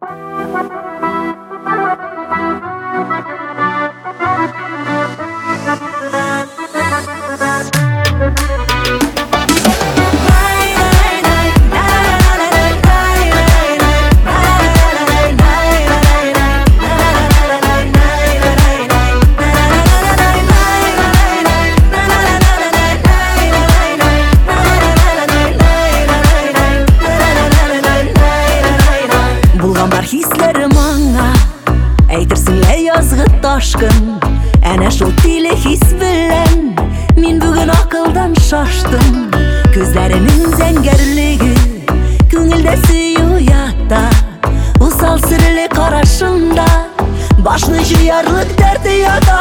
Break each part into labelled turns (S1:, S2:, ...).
S1: Hislerim аңа әйтерсеңле язгы ташкын. Әнә шул тиле хис белән мин бүген акылдан шаштым. Күзләренең зәңгәрлеге күңелдә сөю ята. Усал серле карашында башны җыярлык дәрте ята.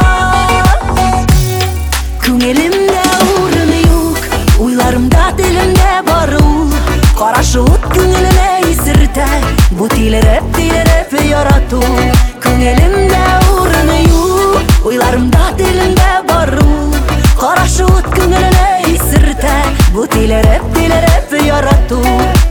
S1: Күңелемдә урыны юк, уйларымда телемдә бар ул. Карашы ут күңелемә исертә, бу тилереп ярату. Күңелемдә урыны юк, уйларымда телемдә бар ул. Карашы ут күңелемә исертә, бу тилереп ярату.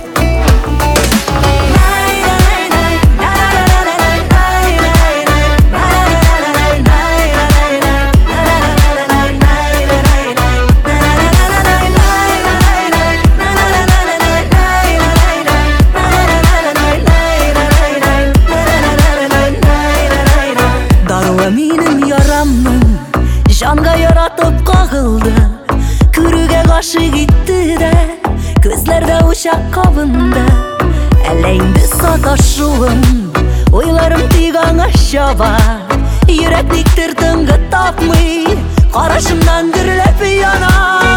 S1: Минем ярамның жанга яратып кагылды. Күрүгә гашык итте дә, күзләрдә учак кабынды. Әллә инде саташуым, уйларым тик аңа чаба. Йөрәк никтер тынгы тапмый, карашымнан дөрләп яна.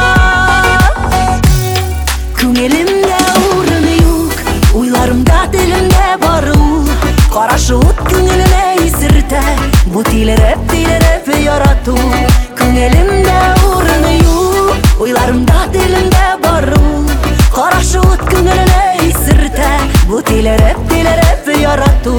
S1: Күңелемдә урыны юк, уйларымда телемдә бар ул. Карашы ут күңелемә исертә, бу тилереп ярату. Күңелемдә урыны юк, уйларымда телемдә бар ул. Карашы ут күңелемә исертә, бу тилереп ярату.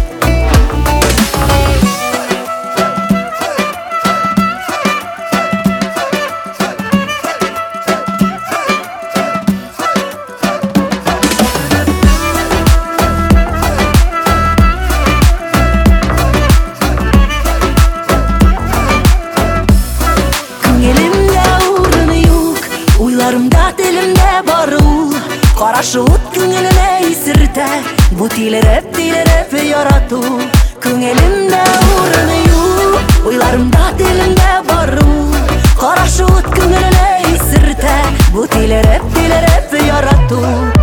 S1: Уйларымда телемдә бар ул. Карашы ут күңелемә исертә, бу тилереп ярату. Күңелемдә урыны юк, уйларымда телемдә бар ул. Карашы ут күңелемә исертә, бу тилереп ярату.